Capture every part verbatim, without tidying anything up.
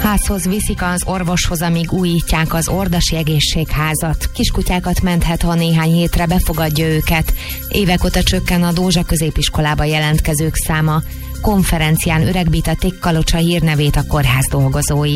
Házhoz viszik az orvoshoz, amíg újítják az Ordasi Egészségházat. Kiskutyákat menthet, ha néhány hétre befogadja őket. Évek óta csökken a Dózsa középiskolába jelentkezők száma. Konferencián öregbítették Kalocsa hírnevét a kórház dolgozói.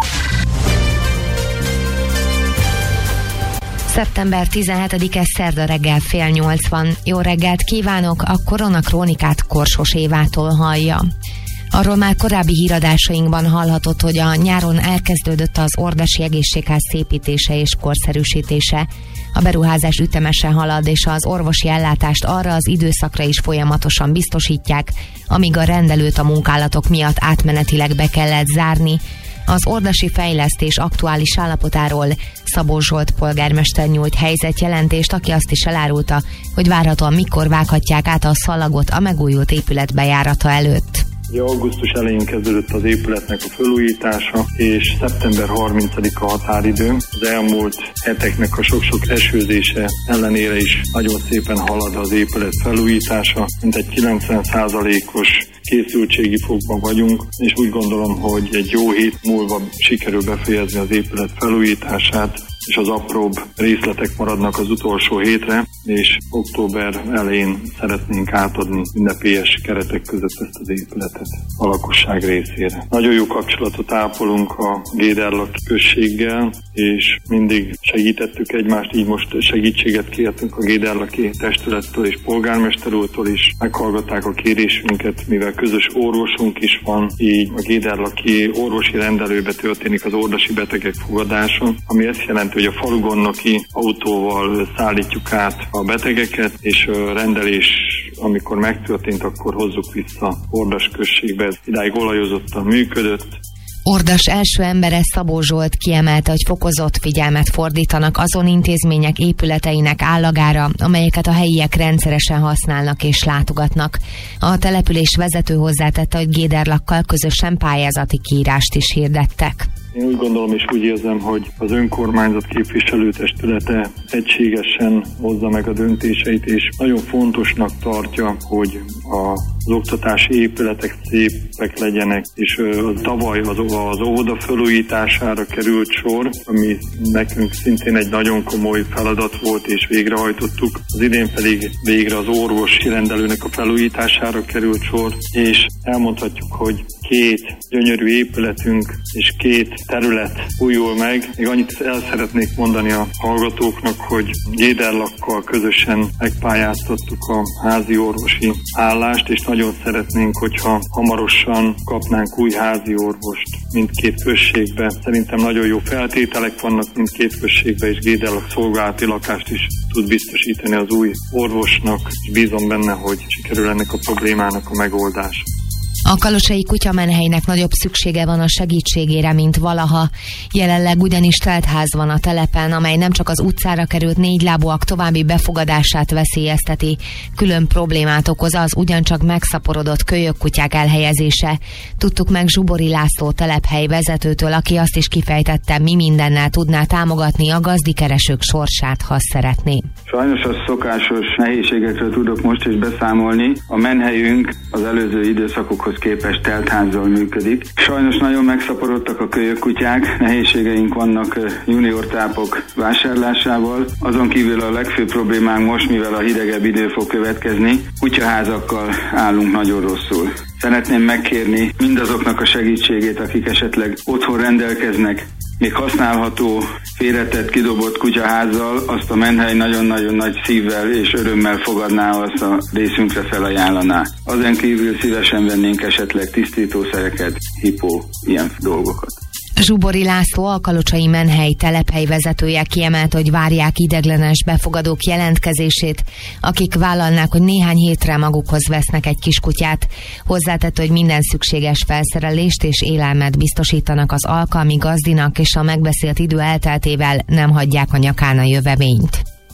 szeptember tizenhetedike szerda reggel fél nyolc van. Jó reggelt kívánok, a Koronakrónikát Korsos Évától hallja. Arról már korábbi híradásainkban hallhatott, hogy a nyáron elkezdődött az Ordasi Egészségház szépítése és korszerűsítése. A beruházás ütemesen halad, és az orvosi ellátást arra az időszakra is folyamatosan biztosítják, amíg a rendelőt a munkálatok miatt átmenetileg be kellett zárni. Az ordasi fejlesztés aktuális állapotáról Szabó Zsolt polgármester nyújt helyzetjelentést, aki azt is elárulta, hogy várhatóan mikor vághatják át a szalagot a megújult épület bejárata előtt. Augusztus elején kezdődött az épületnek a felújítása, és szeptember harmincadika a határidő. Az elmúlt heteknek a sok-sok esőzése ellenére is nagyon szépen halad az épület felújítása, mint egy kilencven százalékos készültségi fokban vagyunk, és úgy gondolom, hogy egy jó hét múlva sikerül befejezni az épület felújítását, és az apróbb részletek maradnak az utolsó hétre, és október elején szeretnénk átadni ünnepélyes keretek között ezt az épületet a lakosság részére. Nagyon jó kapcsolatot ápolunk a Géderlak községgel, és mindig segítettük egymást, így most segítséget kértünk a Géderlaki testülettől és polgármester úrtól is. Meghallgatták a kérésünket, mivel közös orvosunk is van, így a Géderlaki orvosi rendelőbe történik az ordasi betegek fogadása, ami ezt jelenti, hogy a falugonnoki autóval szállítjuk át a betegeket, és a rendelés, amikor megtörtént, akkor hozzuk vissza Ordas községbe. Idáig olajozottan működött. Ordas első embere Szabó Zsolt kiemelte, hogy fokozott figyelmet fordítanak azon intézmények épületeinek állagára, amelyeket a helyiek rendszeresen használnak és látogatnak. A település vezető hozzátette, hogy Géderlakkal közösen pályázati kiírást is hirdettek. Én úgy gondolom és úgy érzem, hogy az önkormányzat képviselőtestülete egységesen hozza meg a döntéseit, és nagyon fontosnak tartja, hogy az oktatási épületek szépek legyenek, és a tavaly az, az óvoda felújítására került sor, ami nekünk szintén egy nagyon komoly feladat volt, és végrehajtottuk. Az idén pedig végre az orvosi rendelőnek a felújítására került sor, és elmondhatjuk, hogy két gyönyörű épületünk és két terület újul meg. Még annyit el szeretnék mondani a hallgatóknak, hogy Géderlakkal közösen megpályáztattuk a házi orvosi állást, és nagyon szeretnénk, hogyha hamarosan kapnánk új házi orvost mindkét községbe. Szerintem nagyon jó feltételek vannak mindkét községbe, és Géderlak szolgálati lakást is tud biztosítani az új orvosnak, és bízom benne, hogy sikerül ennek a problémának a megoldása. A kalocsai kutyamenhelynek nagyobb szüksége van a segítségére, mint valaha. Jelenleg ugyanis teltház van a telepen, amely nem csak az utcára került négylábúak további befogadását veszélyezteti, külön problémát okoz az ugyancsak megszaporodott kölyökkutyák elhelyezése. Tudtuk meg Zsubori László telephely vezetőtől, aki azt is kifejtette, mi mindennel tudná támogatni a gazdikeresők sorsát, ha szeretné. Sajnos a szokásos nehézségekről tudok most is beszámolni. A menhelyünk az előző időszakokhoz képest teltházzal működik. Sajnos nagyon megszaporodtak a kölyökkutyák, nehézségeink vannak junior tápok vásárlásával. Azon kívül a legfőbb problémánk most, mivel a hidegebb idő fog következni, kutyaházakkal állunk nagyon rosszul. Szeretném megkérni mindazoknak a segítségét, akik esetleg otthon rendelkeznek még használható, félretett, kidobott kutyaházzal, azt a menhely nagyon-nagyon nagy szívvel és örömmel fogadná, azt a részünkre felajánlaná. Azen kívül szívesen vennénk esetleg tisztítószereket, hipó, ilyen dolgokat. Zsubori László, a kalocsai menhely telephely vezetője kiemelte, hogy várják ideglenes befogadók jelentkezését, akik vállalnák, hogy néhány hétre magukhoz vesznek egy kiskutyát. Hozzátette, hogy minden szükséges felszerelést és élelmet biztosítanak az alkalmi gazdinak, és a megbeszélt idő elteltével nem hagyják a nyakán a jövevényt.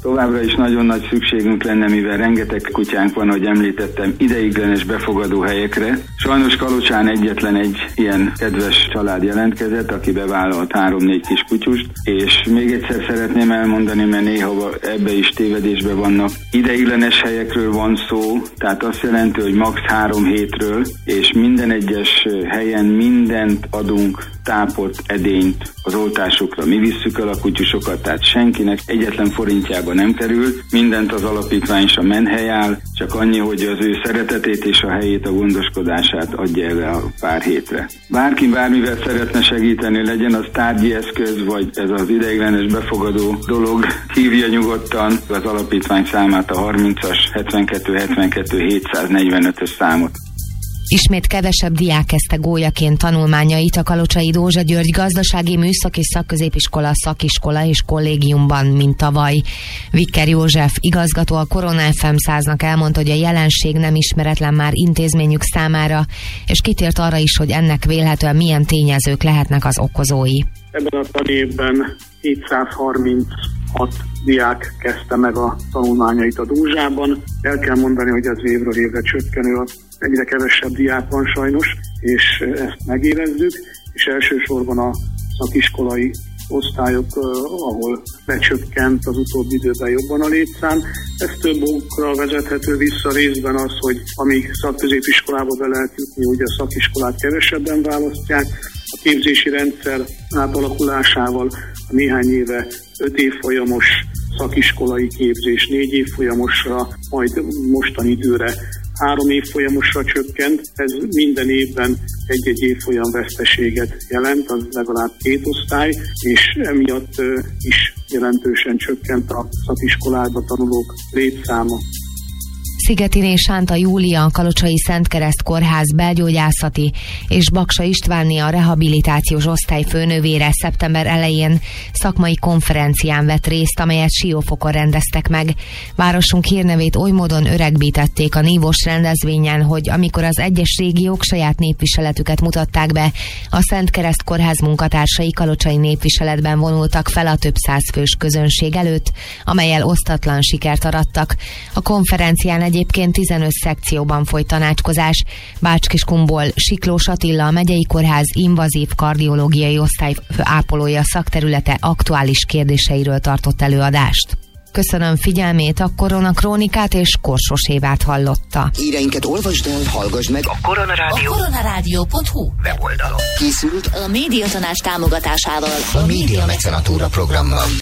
Továbbra is nagyon nagy szükségünk lenne, mivel rengeteg kutyánk van, ahogy említettem, ideiglenes befogadó helyekre. Sajnos Kalocsán egyetlen egy ilyen kedves család jelentkezett, aki bevállalt három-négy kis kutyust, és még egyszer szeretném elmondani, mert néha ebbe is tévedésbe vannak. Ideiglenes helyekről van szó, tehát azt jelenti, hogy max. három hétről, és minden egyes helyen mindent adunk, tápot, edényt az oltásokra. Mi visszük el a kutyusokat, tehát senkinek egyetlen forintjába nem kerül, mindent az alapítvány és a menhely áll, csak annyi, hogy az ő szeretetét és a helyét, a gondoskodását adja el a pár hétre. Bárki bármivel szeretne segíteni, legyen az tárgyi eszköz, vagy ez az ideiglenes befogadó dolog, hívja nyugodtan az alapítvány számát, a harmincas hetvenkettő hetvenkettő hétszáznegyvenötös számot. Ismét kevesebb diák kezdte gólyaként tanulmányait a Kalocsai Dózsa György Gazdasági Műszaki Szakközépiskola szakiskola és kollégiumban, mint tavaly. Vicker József igazgató a Korona ef em száznak elmondta, hogy a jelenség nem ismeretlen már intézményük számára, és kitért arra is, hogy ennek vélhetően milyen tényezők lehetnek az okozói. Ebben a tanévben hétszázharminchat diák kezdte meg a tanulmányait a Dózsában. El kell mondani, hogy ez évről évre csökkenő, egyre kevesebb diák van sajnos, és ezt megérezzük, és elsősorban a szakiskolai osztályok, ahol becsökkent az utóbbi időben jobban a létszám. Ez több okra vezethető vissza, részben az, hogy amíg szakközépiskolába be lehet jutni, ugye a szakiskolát kevesebben választják. A képzési rendszer átalakulásával a néhány éve öt évfolyamos szakiskolai képzés négy évfolyamosra, majd mostani időre három évfolyamosra csökkent. Ez minden évben egy-egy évfolyam veszteséget jelent, az legalább két osztály, és emiatt is jelentősen csökkent a szakiskolákba tanulók létszáma. Szigetiné Sánta Júlia, a Kalocsai Szentkereszt Kórház belgyógyászati és Baksa Istvánné a rehabilitációs osztály főnövére szeptember elején szakmai konferencián vett részt, amelyet Siófokon rendeztek meg. Városunk hírnevét oly módon öregbítették a nívós rendezvényen, hogy amikor az egyes régiók saját népviseletüket mutatták be, a Szentkereszt Kórház munkatársai kalocsai népviseletben vonultak fel a több száz fős közönség előtt, amellyel osztatlan sikert arattak. A konferencián egy Egyébként tizenöt szekcióban folyt tanácskozás. Bács-Kiskunból Siklós Attila, a megyei kórház invazív kardiológiai osztály ápolója szakterülete aktuális kérdéseiről tartott előadást. Köszönöm figyelmét, a Koronakrónikát és Korsos Évát hallotta. Híreinket olvasd el, hallgass meg a Koronarádió. A koronarádió pont hu weboldalon. Készült a Médiatanács támogatásával a Média Mecenatúra programmal.